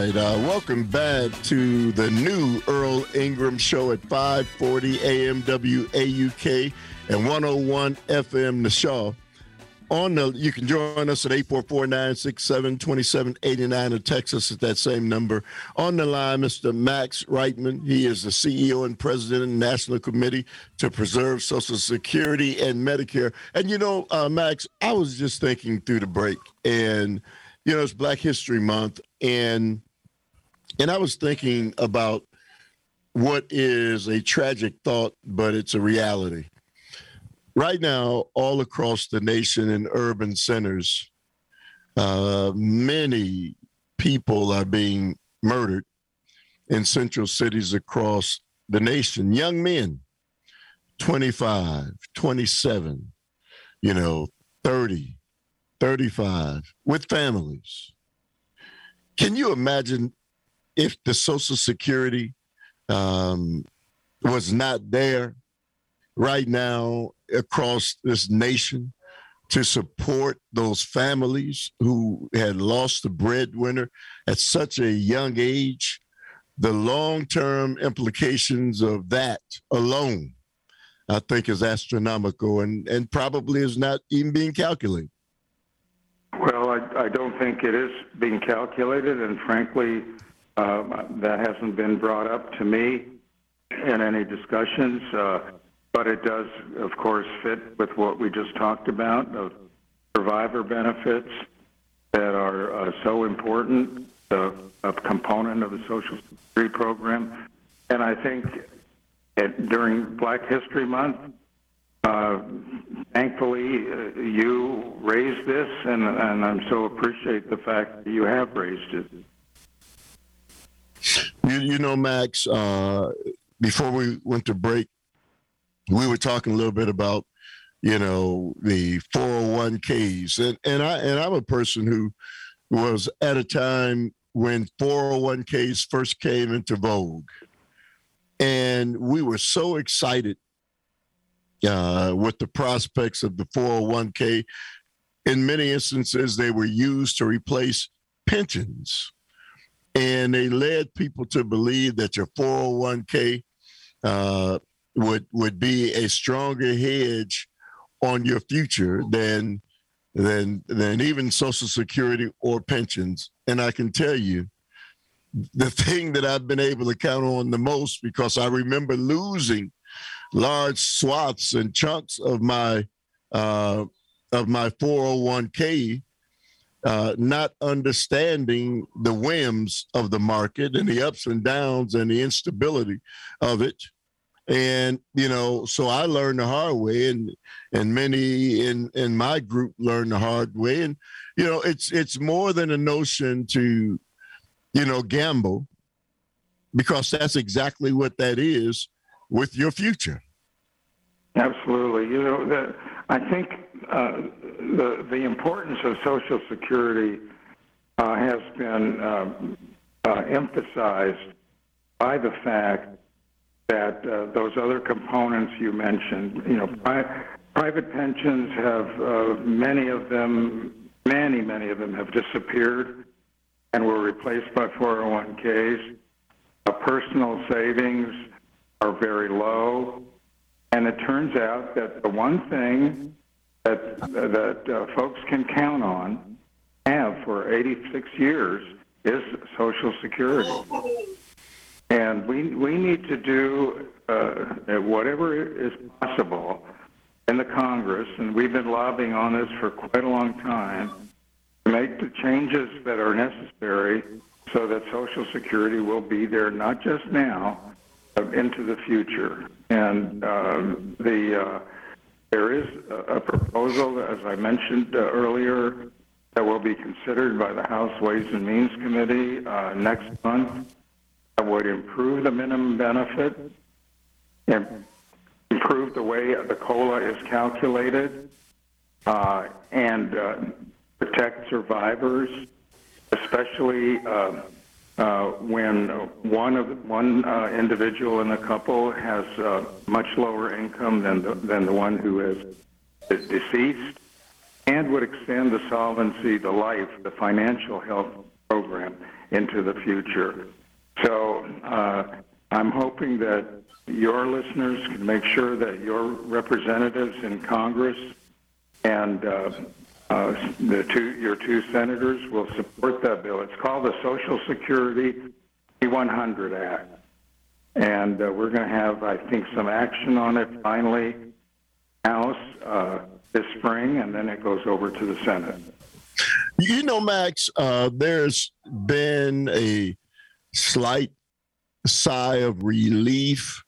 right. Welcome back to the new Earl Ingram Show at 540 AM WAUK and 101 FM The Shaw. You can join us at 844-967-2789 or text us at that same number. On the line, Mr. Max Reitman. He is the CEO and president of the National Committee to Preserve Social Security and Medicare. And, Max, I was just thinking through the break, and, it's Black History Month, and I was thinking about what is a tragic thought, but it's a reality. Right now, all across the nation in urban centers, many people are being murdered in central cities across the nation. Young men, 25, 27, 30, 35, with families. Can you imagine if the Social Security was not there right now across this nation to support those families who had lost the breadwinner at such a young age? The long-term implications of that alone, I think, is astronomical and probably is not even being calculated. Well, I don't think it is being calculated, and frankly, that hasn't been brought up to me in any discussions. But it does, of course, fit with what we just talked about, of survivor benefits that are so important, a component of the Social Security program. And I think during Black History Month, thankfully, you raised this, and I'm so appreciate the fact that you have raised it. Max, before we went to break, we were talking a little bit about, the 401ks. And I'm a person who was at a time when 401ks first came into vogue. And we were so excited with the prospects of the 401k. In many instances, they were used to replace pensions. And they led people to believe that your 401k would be a stronger hedge on your future than even Social Security or pensions. And I can tell you, the thing that I've been able to count on the most, because I remember losing large swaths and chunks of my 401k, not understanding the whims of the market and the ups and downs and the instability of it. And, so I learned the hard way, and many in my group learned the hard way. And, it's more than a notion to, gamble, because that's exactly what that is with your future. Absolutely. I think the importance of Social Security has been emphasized by the fact that those other components you mentioned, private pensions have, many of them have disappeared and were replaced by 401ks. Personal savings are very low. And it turns out that the one thing that folks can count on, have for 86 years, is Social Security. And we need to do whatever is possible in the Congress, and we've been lobbying on this for quite a long time, to make the changes that are necessary so that Social Security will be there not just now, but into the future. And there is a proposal, as I mentioned earlier, that will be considered by the House Ways and Means Committee next month, that would improve the minimum benefit, and improve the way the COLA is calculated, and protect survivors, especially when one individual in a couple has much lower income than the one who is deceased, and would extend the solvency, the life, the financial health program. into the future. So I'm hoping that your listeners can make sure that your representatives in Congress and your two senators will support that bill. It's called the Social Security 100 Act. And we're going to have, I think, some action on it finally, House this spring, and then it goes over to the Senate. You know, Max, there's been a slight sigh of relief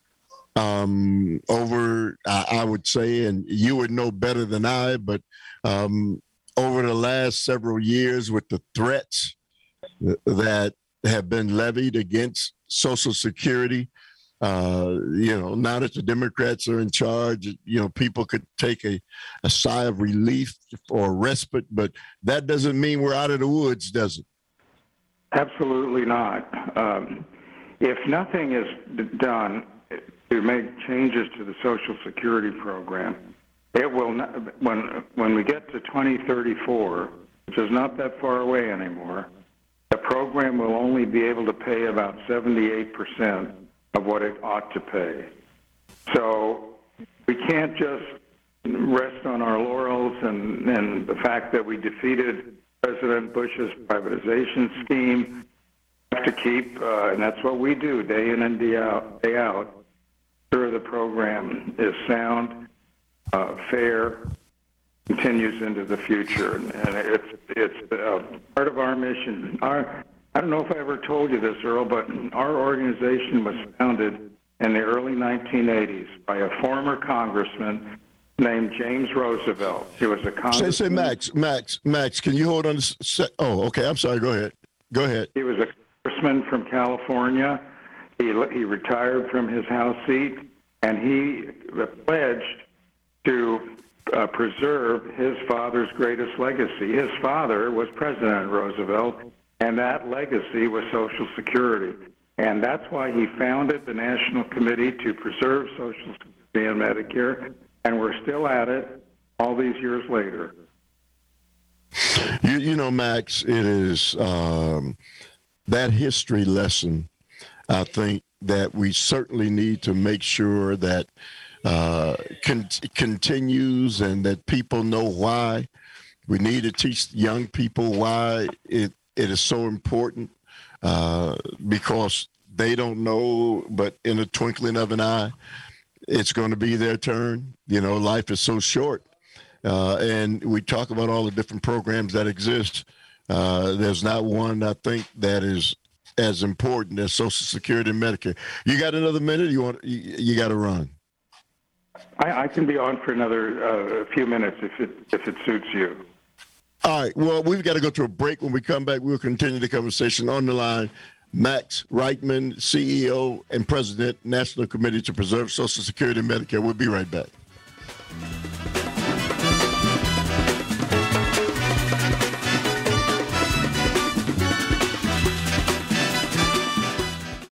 over, I would say, and you would know better than I, but over the last several years with the threats that have been levied against Social Security, now that the Democrats are in charge, people could take a sigh of relief or respite, but that doesn't mean we're out of the woods, does it? Absolutely not. If nothing is done to make changes to the Social Security program, it will not, when we get to 2034, which is not that far away anymore, the program will only be able to pay about 78% of what it ought to pay. So we can't just rest on our laurels and the fact that we defeated President Bush's privatization scheme. We have to keep, and that's what we do day in and day out, sure the program is sound, fair, continues into the future, and it's part of our mission. I don't know if I ever told you this, Earl, but our organization was founded in the early 1980s by a former congressman named James Roosevelt. He was a congressman. Say, Max, can you hold on? Oh, okay. I'm sorry. Go ahead. He was a congressman from California. He retired from his House seat, and he pledged to preserve his father's greatest legacy. His father was President Roosevelt, and that legacy was Social Security. And that's why he founded the National Committee to Preserve Social Security and Medicare, and we're still at it all these years later. You know, Max, it is that history lesson, I think, that we certainly need to make sure that continues and that people know why. We need to teach young people why it is so important because they don't know, but in a twinkling of an eye, it's going to be their turn. Life is so short. And we talk about all the different programs that exist. There's not one, I think, that is as important as Social Security and Medicare. You got another minute? You got to run. I can be on for another few minutes if it suits you. All right. Well, we've got to go to a break. When we come back, we'll continue the conversation. On the line, Max Reitman, CEO and President, National Committee to Preserve Social Security and Medicare. We'll be right back.